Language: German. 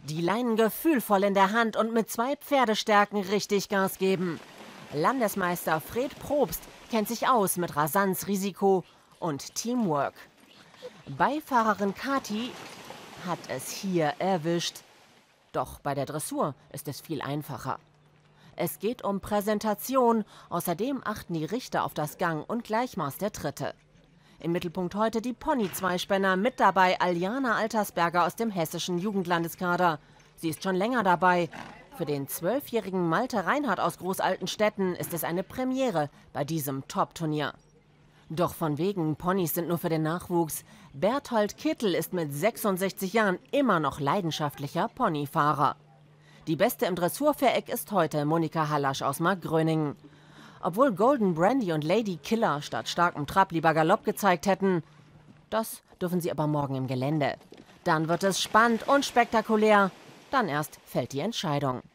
Die Leinen gefühlvoll in der Hand und mit 2 Pferdestärken richtig Gas geben. Landesmeister Fred Probst kennt sich aus mit Rasanz, Risiko und Teamwork. Beifahrerin Kati hat es hier erwischt. Doch bei der Dressur ist es viel einfacher. Es geht um Präsentation, außerdem achten die Richter auf das Gang- und Gleichmaß der Tritte. Im Mittelpunkt heute die Pony-Zweispänner, mit dabei Aljana Altersberger aus dem hessischen Jugendlandeskader. Sie ist schon länger dabei. Für den 12-jährigen Malte Reinhardt aus Großaltenstetten ist es eine Premiere bei diesem Top-Turnier. Doch von wegen, Ponys sind nur für den Nachwuchs. Berthold Kittel ist mit 66 Jahren immer noch leidenschaftlicher Ponyfahrer. Die Beste im Dressurviereck ist heute Monika Hallasch aus Markgröningen. Obwohl Golden Brandy und Lady Killer statt starkem Trab lieber Galopp gezeigt hätten, das dürfen sie aber morgen im Gelände. Dann wird es spannend und spektakulär. Dann erst fällt die Entscheidung.